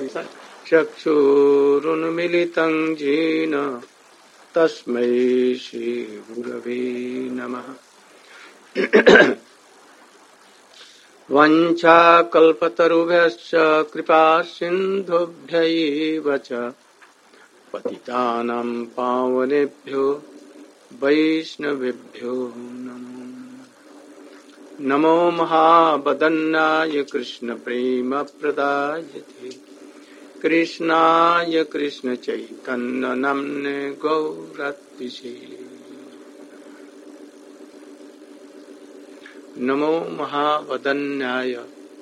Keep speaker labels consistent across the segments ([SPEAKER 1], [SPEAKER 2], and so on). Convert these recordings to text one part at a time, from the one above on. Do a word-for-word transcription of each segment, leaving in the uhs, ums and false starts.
[SPEAKER 1] चक्षुरुन्मिलितं येन तस्मै श्रीगुरवे नमः। वञ्चाकल्पतरुभ्यश्च कृपासिन्धुभ्यैव च पतितानां पावनेभ्यो वैष्णवेभ्यो नमो नमो महावदन्नाय कृष्णप्रेमप्रदायते कृष्णाय कृष्णचैतन्यनाम्ने गौरत्विषे नमो महावदन्याय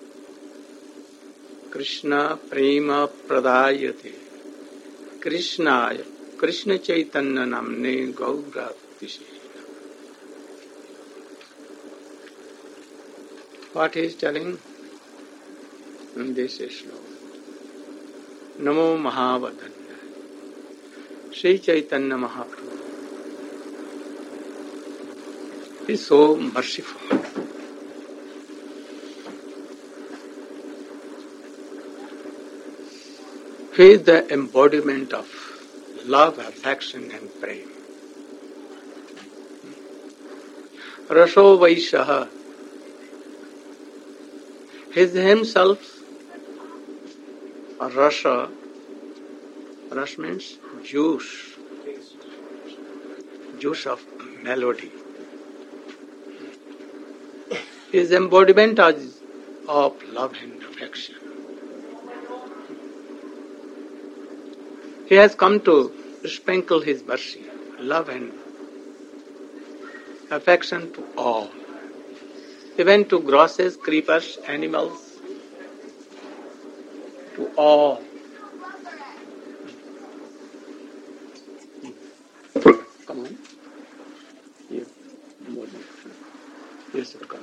[SPEAKER 1] कृष्णप्रेमप्रदायते कृष्णाय कृष्णचैतन्यनाम्ने गौरत्विषे। What he is telling in this sloka? Namo Mahavadanya. Sri Chaitanya Mahaprabhu is so merciful. He is the embodiment of love, affection and prema. Raso Vaishaha. He is himself Rasa. Ras means juice. Juice of melody. His embodiment of love and affection. He has come to sprinkle his mercy, love and affection to all. Even to grasses, creepers, animals, to all. Come on. Here. You should come.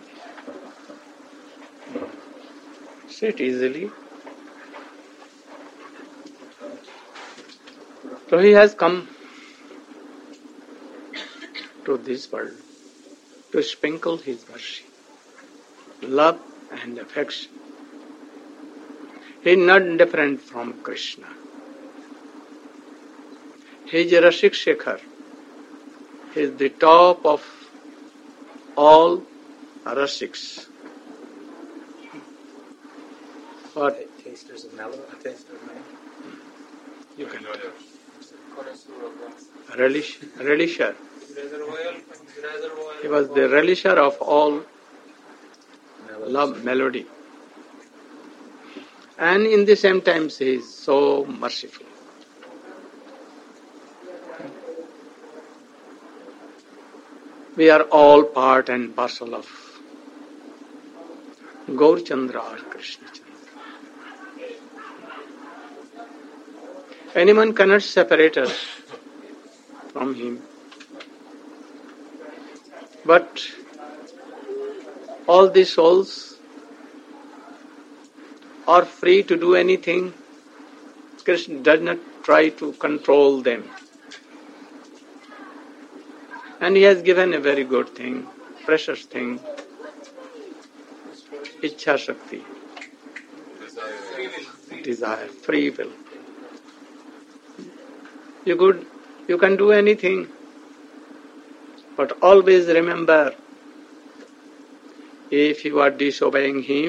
[SPEAKER 1] Sit easily. So he has come to this world to sprinkle his mercy, love and affection. He is not different from Krishna. He is Rasik Shekhar. He is the top of all Rasiks. What?
[SPEAKER 2] Tasters of mellow, a taster of mellow.
[SPEAKER 1] You can tell. Relish, relisher. He was the relisher of all love melody. And in the same time he is so merciful. We are all part and parcel of Gaur Chandra or Krishna Chandra. Anyone cannot separate us from him. But all the souls are free to do anything. Krishna does not try to control them. And he has given a very good thing, precious thing, Ichha Shakti, desire, free will. You could, you can do anything, but always remember, if you are disobeying him,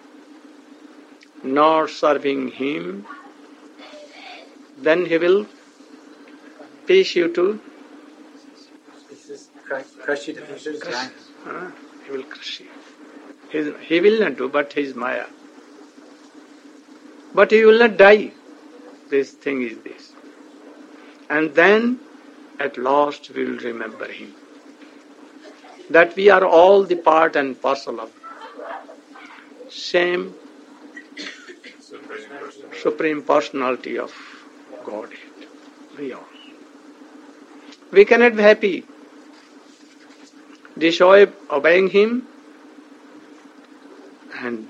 [SPEAKER 1] not serving him, then he will push you to
[SPEAKER 2] crush you to pieces.
[SPEAKER 1] Crush. Uh, he will crush you. His, he will not do, but his Maya. But he will not die. This thing is this. And then, at last, we will remember him. That we are all the part and parcel of same Supreme Personality of Godhead. We all. We cannot be happy disobeying him, and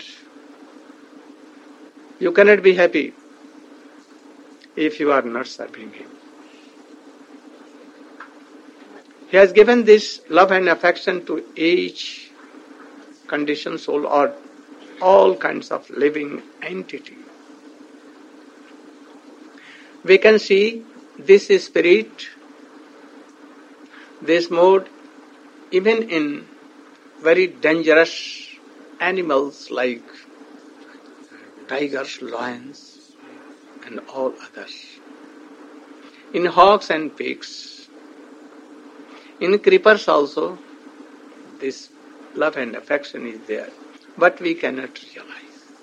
[SPEAKER 1] you cannot be happy if you are not serving him. He has given this love and affection to each conditioned soul or all kinds of living entity. we can see this spirit, this mode, even in very dangerous animals like tigers, lions, and all others. In hawks and pigs, in creepers also, this love and affection is there, but we cannot realize.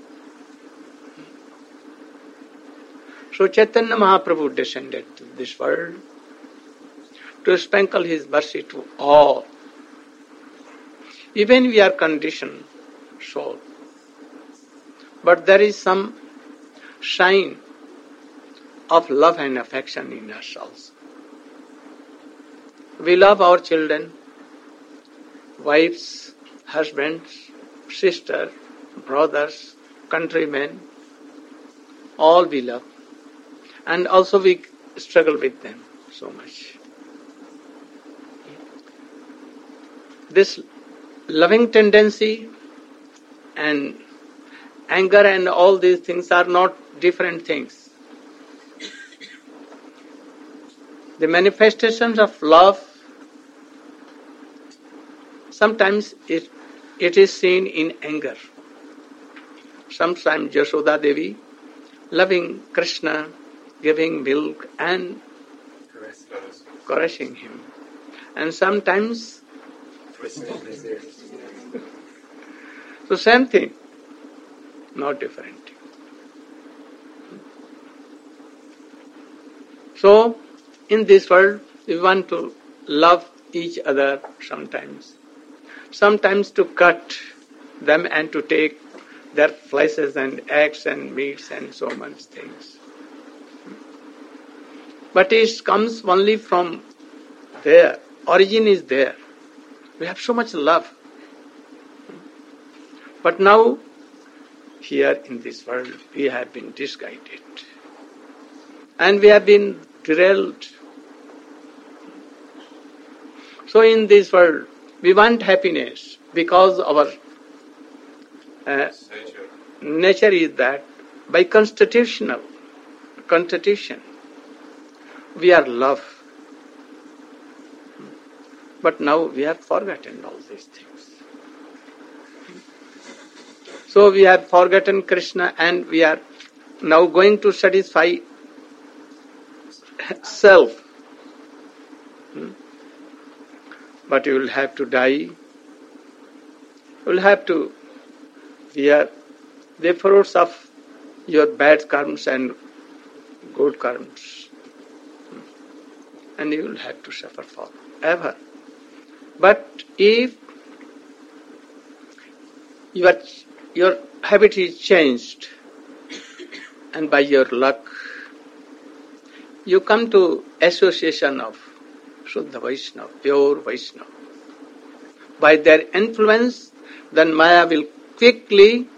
[SPEAKER 1] So Chaitanya Mahaprabhu descended to this world to sprinkle his mercy to all. Even we are conditioned soul, but there is some sign of love and affection in us also. We love our children, wives, husbands, sisters, brothers, countrymen, all we love. And also we struggle with them so much. This loving tendency and anger and all these things are not different things. The manifestations of love, sometimes it, it is seen in anger. Sometimes Yashoda Devi loving Krishna, giving milk and caressing him. And sometimes, so same thing, not different. So, in this world, we want to love each other sometimes. Sometimes to cut them and to take their fleshes and eggs and meats and so much things. But it comes only from there. Origin is there. We have so much love. But now, here in this world, we have been misguided. And we have been derailed. So in this world, we want happiness because our uh, nature is that by constitutional constitution we are love. But now we have forgotten all these things. So we have forgotten Krishna and we are now going to satisfy self. Hmm? But you will have to die. You will have to bear the fruits of your bad karmas and good karmas. And you will have to suffer forever. But if your, your habit is changed and by your luck you come to association of Shuddha Vaishnava, pure Vaishnava. By their influence, then Maya will quickly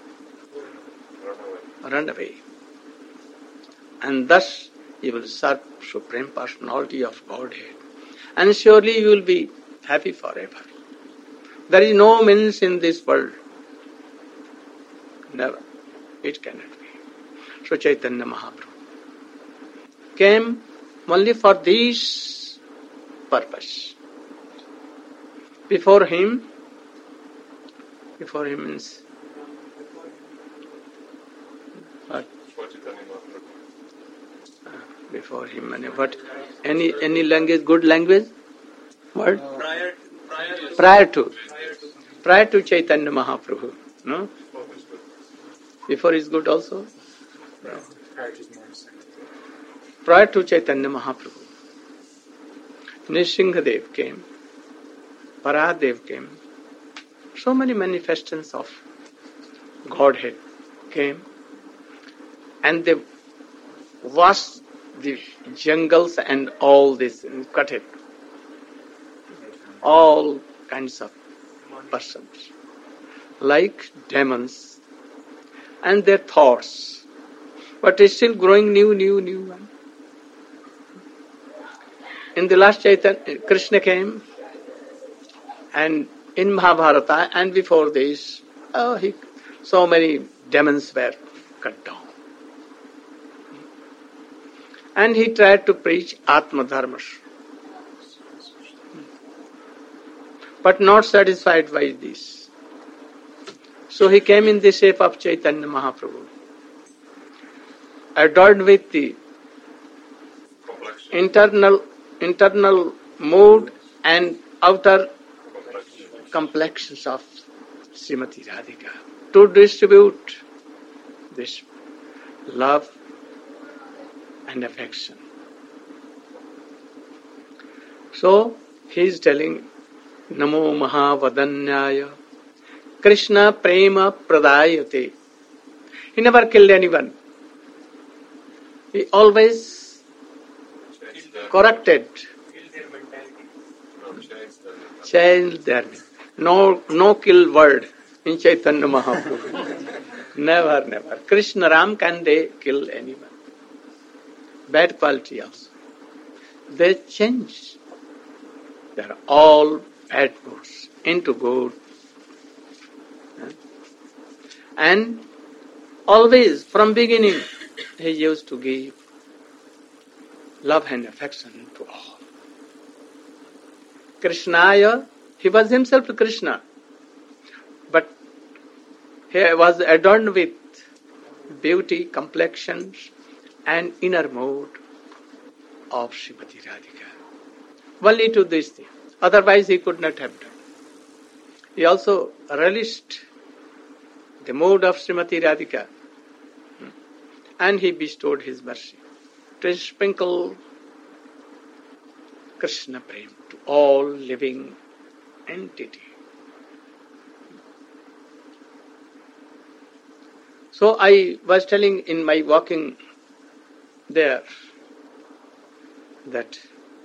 [SPEAKER 1] run away. And thus you will serve Supreme Personality of Godhead. And surely you will be happy forever. There is no means in this world. Never. It cannot be. So Chaitanya Mahaprabhu came only for this purpose. Before him, before him means what? Before him, what? Any any language, good language? What?
[SPEAKER 2] Prior, prior, to,
[SPEAKER 1] prior to, prior to Chaitanya Mahaprabhu, no? Before is good also. No. Prior to Chaitanya Mahaprabhu, Nrsimhadev came, Paradev came, so many manifestations of Godhead came, and they washed the jungles and all this, and cut it. All kinds of persons, like demons, and their thoughts, but it's still growing new, new, new one. In the last Chaitanya, Krishna came, and in Mahabharata and before this, oh, he, so many demons were cut down. And he tried to preach Atma Dharmas. But not satisfied by this. So he came in the shape of Chaitanya Mahaprabhu, adorned with the internal internal mood and outer complexions of Srimati Radhika, to distribute this love and affection. So he is telling, Namo Mahavadanyaya Krishna Prema Pradayate. He never killed anyone. He always corrected, changed their name. No, no kill word in Chaitanya Mahaprabhu. Never, never. Krishna Ram, can they kill anyone? Bad quality also. They change. They are all bad goods into good. And always, from beginning, he used to give love and affection to all. Krishnaya, he was himself Krishna, but he was adorned with beauty, complexions, and inner mood of Srimati Radhika. Only to this thing. Otherwise he could not have done. He also relished the mood of Srimati Radhika, and he bestowed his mercy to sprinkle Krishna Prem to all living entity. So I was telling in my walking there that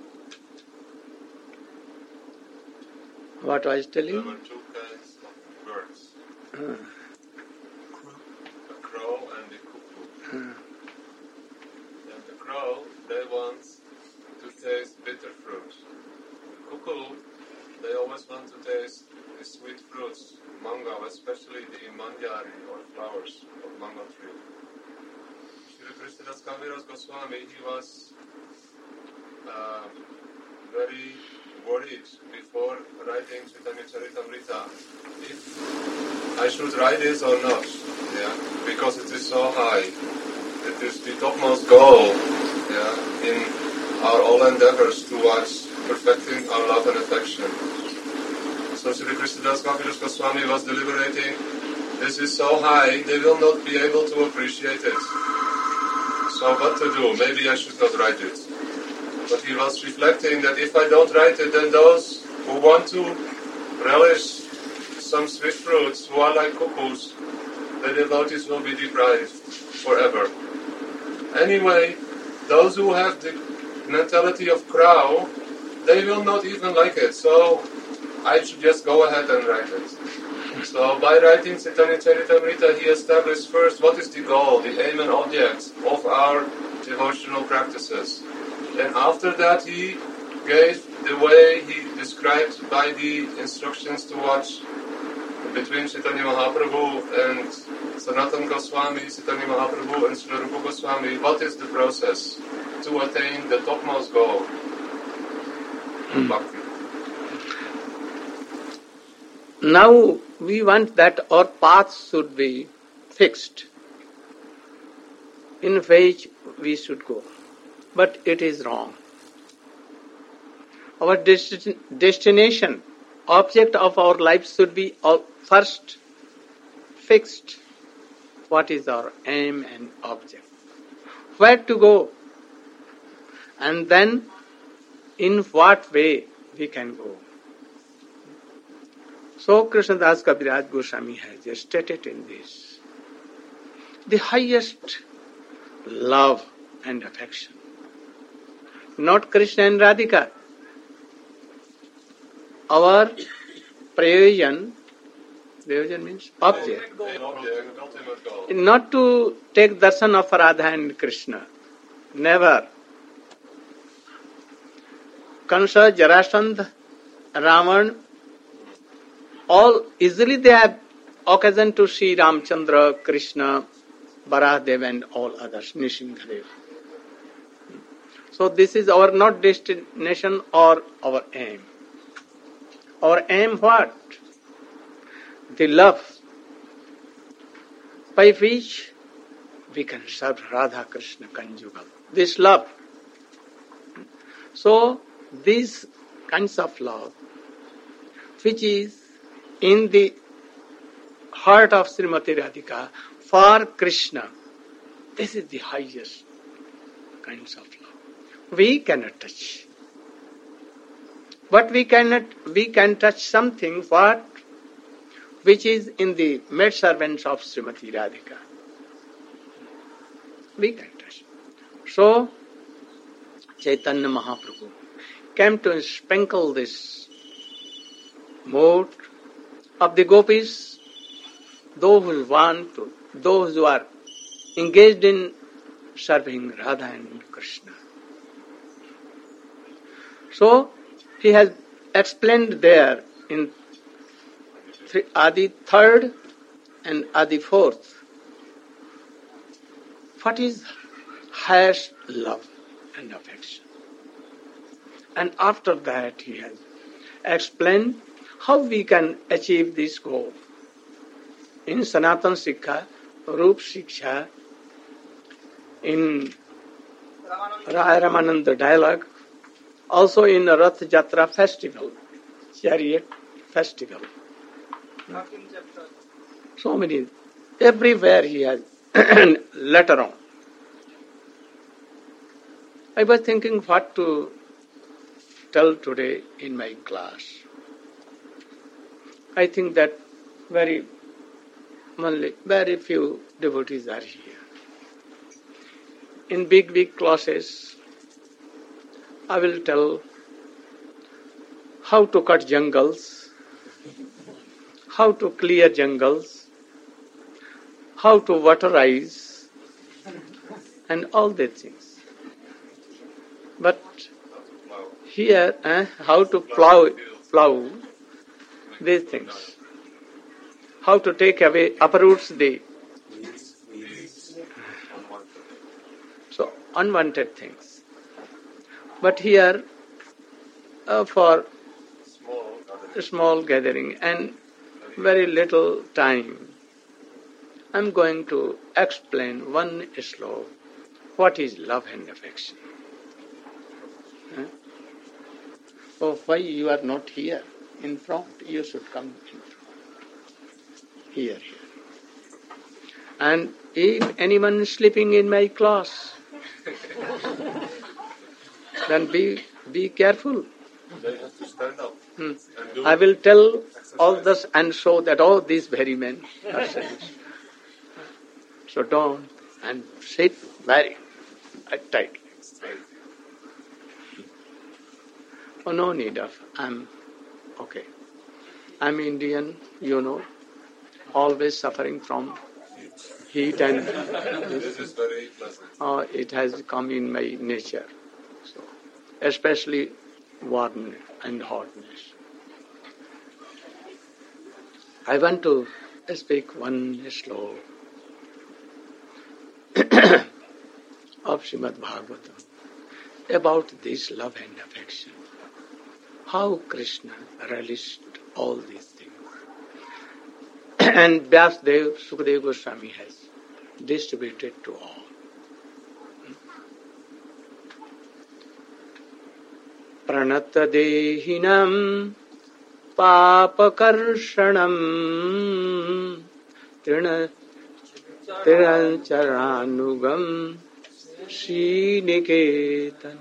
[SPEAKER 1] what I was telling?
[SPEAKER 3] There were two kinds of birds.
[SPEAKER 1] Uh,
[SPEAKER 3] A crow and a cuckoo.
[SPEAKER 1] uh,
[SPEAKER 3] And the crow, they want to taste bitter fruit. The cuckoo, they always want to taste the sweet fruits, mango, especially the manjari or flowers of mango tree. Shri Krishnadas Kaviraj Goswami, he was uh, very worried before writing Chaitanya Charitamrita if I should write this or not, yeah, because it is so high. It is the topmost goal, yeah, in our all endeavors towards perfecting our love and affection. So Sri Krishnadas Kaviraj Goswami was deliberating, this is so high, they will not be able to appreciate it. So what to do? Maybe I should not write it. But he was reflecting that if I don't write it, then those who want to relish some sweet fruits, who are like cuckoos, the devotees will be deprived forever. Anyway, those who have the mentality of crow, they will not even like it. So I should just go ahead and write it. So by writing Chaitanya Charitamrita, he established first what is the goal, the aim and object of our devotional practices. And after that he gave the way he described by the instructions to watch between Chaitanya Mahaprabhu and Sanatana Goswami, Chaitanya Mahaprabhu and Sri Rupa Goswami, what is the process to attain the topmost goal of bhakti.
[SPEAKER 1] Now we want that our path should be fixed in which we should go. But it is wrong. Our desti- destination, object of our life should be first fixed. What is our aim and object? Where to go? And then in what way we can go. So Krishnadas Kaviraj Goswami has stated in this the highest love and affection. Not Krishna and Radhika. Our prayojan, prayojan means object.
[SPEAKER 3] The object, ultimate goal.
[SPEAKER 1] Not to take darshan of Radha and Krishna. Never. Kansa, Jarasandha, Ravan, all easily they have occasion to see Ramchandra, Krishna, Barahadev and all others, Nishingadev. So this is our not destination or our aim. Our aim what? The love by which we can serve Radha Krishna conjugal. This love. So these kinds of love, which is in the heart of Srimati Radhika for Krishna, this is the highest kinds of love. We cannot touch. But we cannot, we can touch something what? Which is in the maidservants of Srimati Radhika. We can touch. So, Chaitanya Mahaprabhu came to sprinkle this mood of the gopis, those who want to, those who are engaged in serving Radha and Krishna. So, he has explained there in three, Adi third and Adi fourth, what is highest love and affection. And after that he has explained how we can achieve this goal. In Sanatan Sikha, Rup Shiksha, in Raya Ramananda dialogue, also in Rath Jatra festival, chariot festival. So many, everywhere he has later on. I was thinking what to tell today in my class. I think that very only very few devotees are here. In big, big classes, I will tell how to cut jungles, how to clear jungles, how to waterize, and all these things. But here, eh, how to plow, plow these things. How to take away, uproots the so unwanted things. But here, uh, for a small gathering and very little time, I am going to explain one sloka. What is love and affection? Huh? Oh, why you are not here in front? You should come in front. Here, here. And if anyone sleeping in my class, then be be careful.
[SPEAKER 3] They have to stand up.
[SPEAKER 1] Hmm.
[SPEAKER 3] And do
[SPEAKER 1] I will tell
[SPEAKER 3] exercise.
[SPEAKER 1] all this and show that all these very men are saints. So don't and sit very tight. Oh, no need of. I'm okay. I'm Indian, you know, always suffering from heat and
[SPEAKER 3] This is very pleasant.
[SPEAKER 1] uh, it has come in my nature. So, especially warmth and hotness. I want to speak one sloka of Srimad Bhagavatam about this love and affection. How Krishna relished all these things. And Vyasdev, Sukadeva Goswami has distributed to all. Pranata dehinam papakarsanam trina tirancharanugam Sriniketanam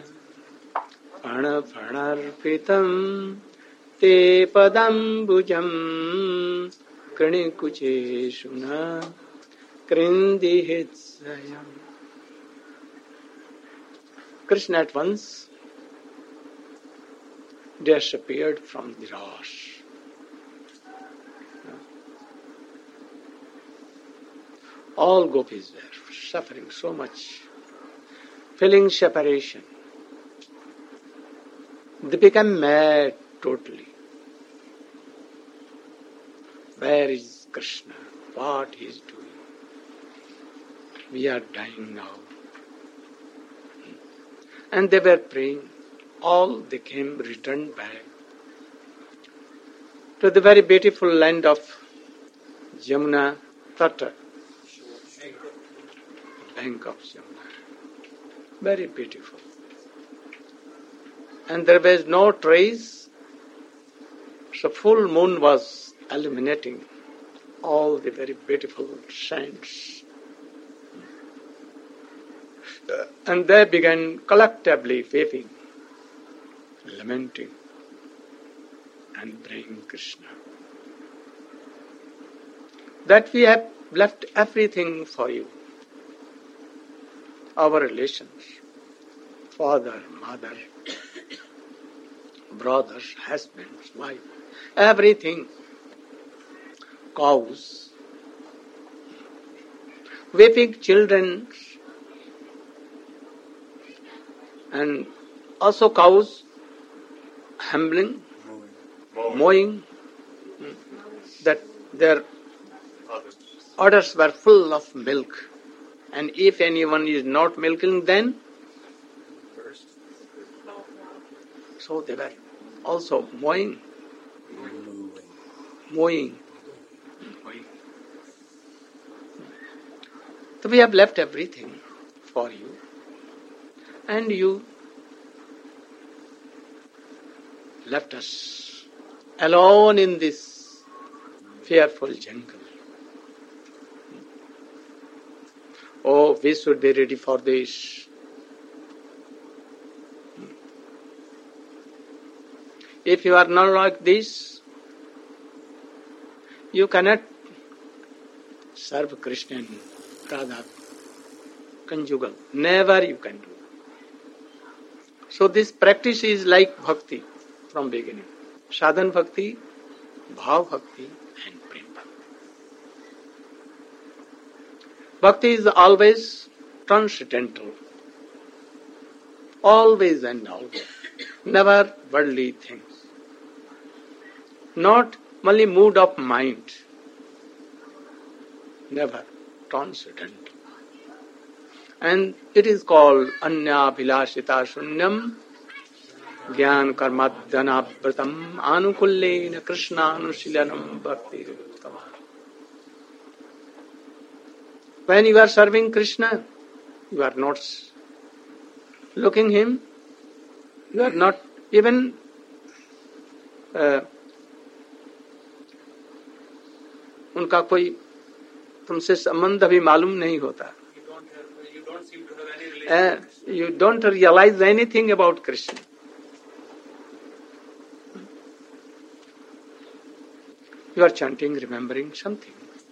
[SPEAKER 1] Pranapranarpitam te padambujam kranikucheshuna krindihitsayam. Krishna at once disappeared from the Rasa. All gopis were suffering so much, feeling separation. They became mad totally. Where is Krishna? What he is doing? We are dying now. and they were praying. All they came, returned back to the very beautiful land of Yamuna Tata, bank of Yamuna. Very beautiful. And there was no trace, so full moon was illuminating all the very beautiful saints. And they began collectively weeping, lamenting, and praying Krishna. That we have left everything for you. Our relations, father, mother, brothers, husbands, wife, everything, cows, weeping children, and also cows humbling,
[SPEAKER 3] Mowing.
[SPEAKER 1] mowing, that their
[SPEAKER 3] Others.
[SPEAKER 1] udders were full of milk. And if anyone is not milking, then
[SPEAKER 2] First.
[SPEAKER 1] so they were also mowing,
[SPEAKER 2] Moving.
[SPEAKER 1] mowing, mowing. So we have left everything for you, and you left us alone in this fearful jungle. Oh, we should be ready for this. If you are not like this, you cannot serve Krishna and Radha conjugal. Never you can do. So this practice is like bhakti from beginning. Sadhan bhakti, bhav bhakti and prem bhakti. Bhakti is always transcendental. Always and always. Never worldly things. Not only mood of mind. Never transcendental. And it is called anya bhilashita shunyam jnana karmadhanapratam anukullena krishna anusilanam bhakti uttama. When you are serving Krishna, you are not looking him, you are not even uh, उनका कोई तुमसे संबंध भी मालूम नहीं होता.
[SPEAKER 2] You don't have, you don't seem to have any relation.
[SPEAKER 1] Uh, you don't realize anything about Krishna. You are chanting, remembering something.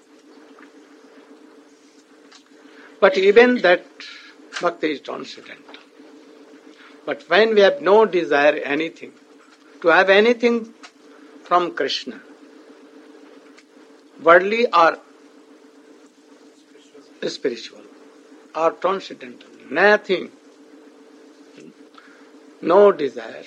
[SPEAKER 1] But even that bhakti is transcendental. But when we have no desire anything, to have anything from Krishna, worldly or spiritual or transcendental, nothing, no desire,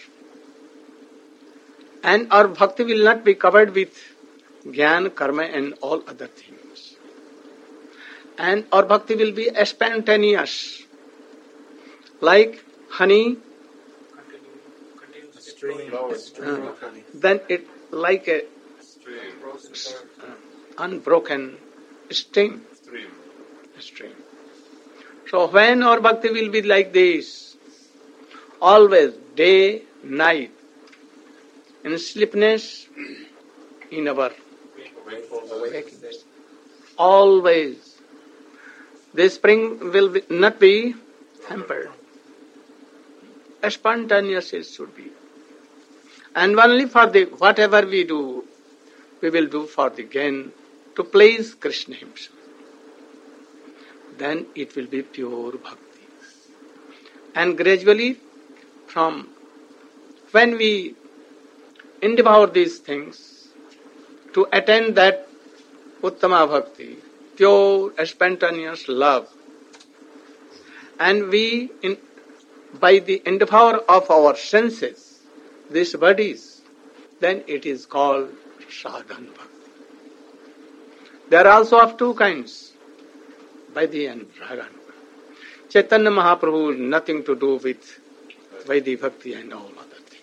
[SPEAKER 1] and our bhakti will not be covered with jnana, karma and all other things. And our bhakti will be spontaneous, like honey,
[SPEAKER 2] A stream.
[SPEAKER 3] Flowers.
[SPEAKER 2] A stream
[SPEAKER 1] Uh,
[SPEAKER 2] of honey.
[SPEAKER 1] then it like a
[SPEAKER 3] Stream.
[SPEAKER 1] uh, unbroken stream.
[SPEAKER 3] Stream.
[SPEAKER 1] stream. So when our bhakti will be like this, always, day, night, in sleepiness, in our wakingness, always, this spring will be, not be hampered. Spontaneous it should be. And only for the, whatever we do, we will do for the gain, to please Krishna himself. Then it will be pure bhakti. And gradually, from when we endeavor these things, to attain that uttama bhakti, pure, spontaneous love, and we, in, by the endeavor of our senses, these bodies, then it is called sadhan bhakti. They are also of two kinds, Vaidhi and Ragan. Chaitanya Mahaprabhu, nothing to do with Vaidhi Bhakti and all other things.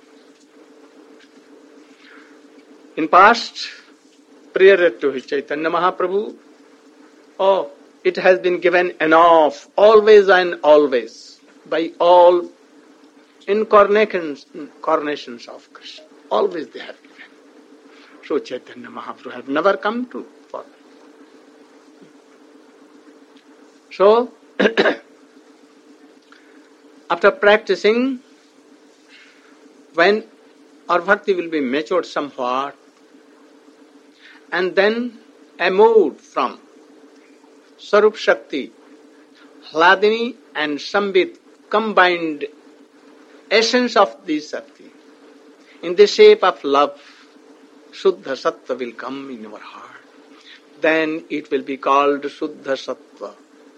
[SPEAKER 1] In past, prior to Chaitanya Mahaprabhu, oh, it has been given enough, always and always, by all incarnations, incarnations of Krishna. Always they have given. So Chaitanya Mahaprabhu have never come to for. So, after practicing, when our bhakti will be matured somewhat, and then emerged from Sarup Shakti, Hladini and Sambit combined essence of this Shakti in the shape of love, Shuddha Sattva will come in our heart. Then it will be called Shuddha Sattva.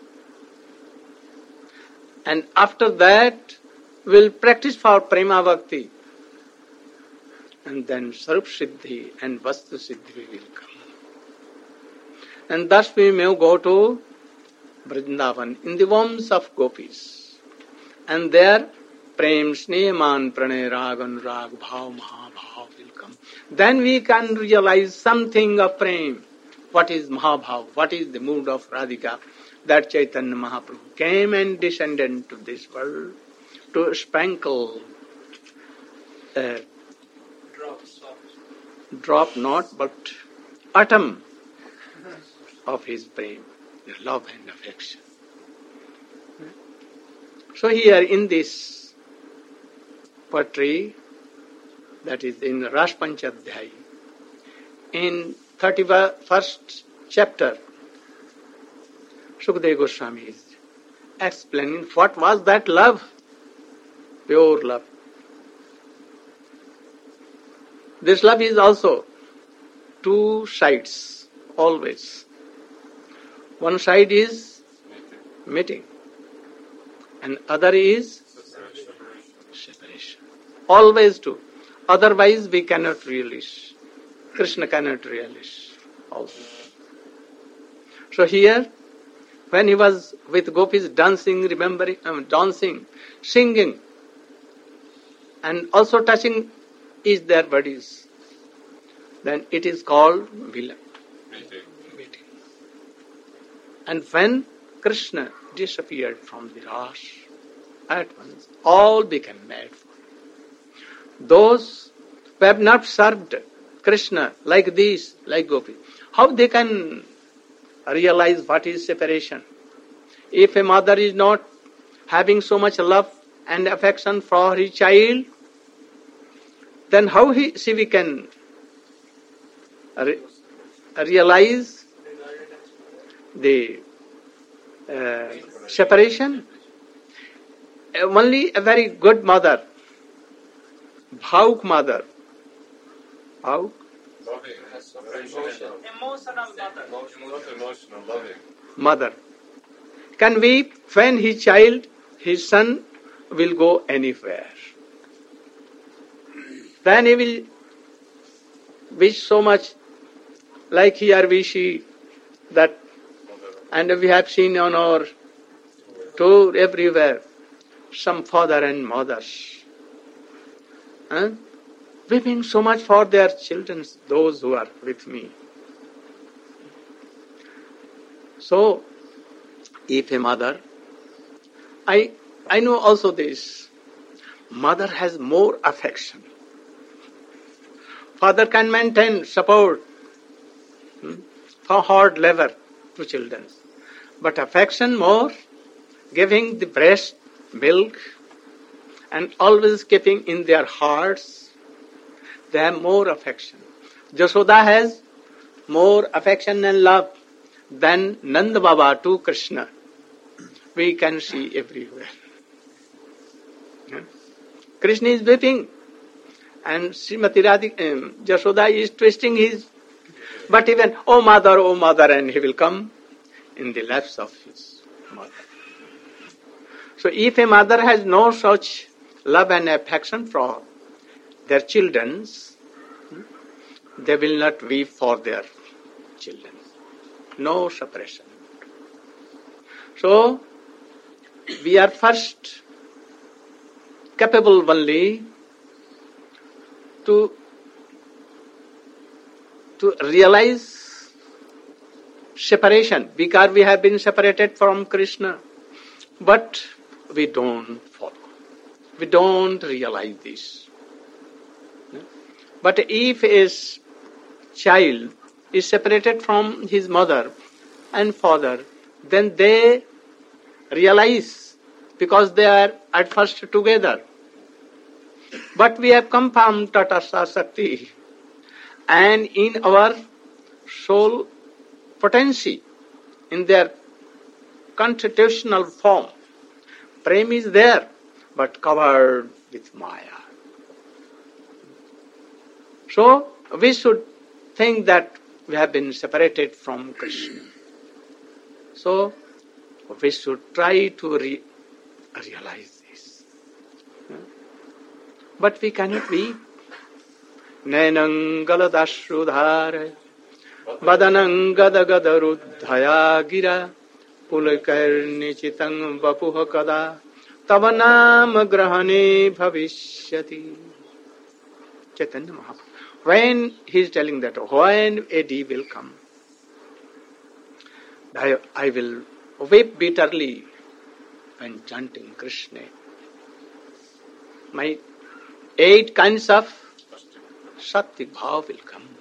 [SPEAKER 1] And after that, we'll practice for Prema Bhakti. And then Sarup Siddhi and Vastu Siddhi will come. And thus we may go to Vrindavan in the wombs of gopis. And there, Prem, Snehaman, Pranay, Rag, Anurag, Bhav, Mahabhav will come. Then we can realize something of Prem. What is Mahabhav? What is the mood of Radhika? That Chaitanya Mahaprabhu came and descended into this world to sprinkle a
[SPEAKER 2] Drops of
[SPEAKER 1] drop not, but atom of his prem, love and affection. So here in this poetry, that is in Ras Panchadhyay, in thirty-first chapter, Sukadeva Goswami is explaining what was that love, pure love. This love is also two sides, always. One side is meeting, and other is separation. Always two. Otherwise we cannot realize. Krishna cannot realize also. So here, when he was with gopis dancing, remembering, um, dancing, singing, and also touching is their bodies, then it is called vila. Meeting. And when Krishna disappeared from the Ras, at once all became mad for him. Those who have not served Krishna like these, like gopis, how they can realize what is separation? If a mother is not having so much love and affection for his child, then how he, she we can re- realize the uh, separation? Uh, only a very good mother, bhauk mother, bhauk,
[SPEAKER 3] Loving, has separation.
[SPEAKER 2] emotional mother.
[SPEAKER 3] Not emotional, loving.
[SPEAKER 1] mother, can weep when his child, his son, will go anywhere. Then he will wish so much, like here we see that, and we have seen on our tour everywhere, some father and mothers, huh? weeping so much for their children, those who are with me. So, if a mother, I I know also this, mother has more affection. Father can maintain support hmm, for hard labor to children. But affection more, giving the breast milk and always keeping in their hearts, they have more affection. Jashoda has more affection and love than Nanda Baba to Krishna. We can see everywhere. Yeah. Krishna is weeping and Srimati Radhika, um, Jashoda is twisting his, but even, oh mother, oh mother, and he will come in the laps of his mother. So if a mother has no such love and affection for their children, they will not weep for their children. No separation. So, we are first capable only to, to realize separation, because we have been separated from Krishna. But we don't follow. We don't realize this. But if a child is separated from his mother and father, then they realize, because they are at first together. But we have come from Tatastha Shakti, and in our soul potency, in their constitutional form, Prem is there, but covered with Maya. So, we should think that we have been separated from Krishna. So, we should try to re- realize this. But we cannot be. Nainam galadashrudhara vadanam gadagadaruddhaya gira pulaikarnichitang vapuha kada tavanam grahane bhavishyati. Chaitanya Mahaprabhu. When he is telling that, when a day will come, I, I will weep bitterly when chanting Krishna. My eight kinds of Sattvic bhav will come.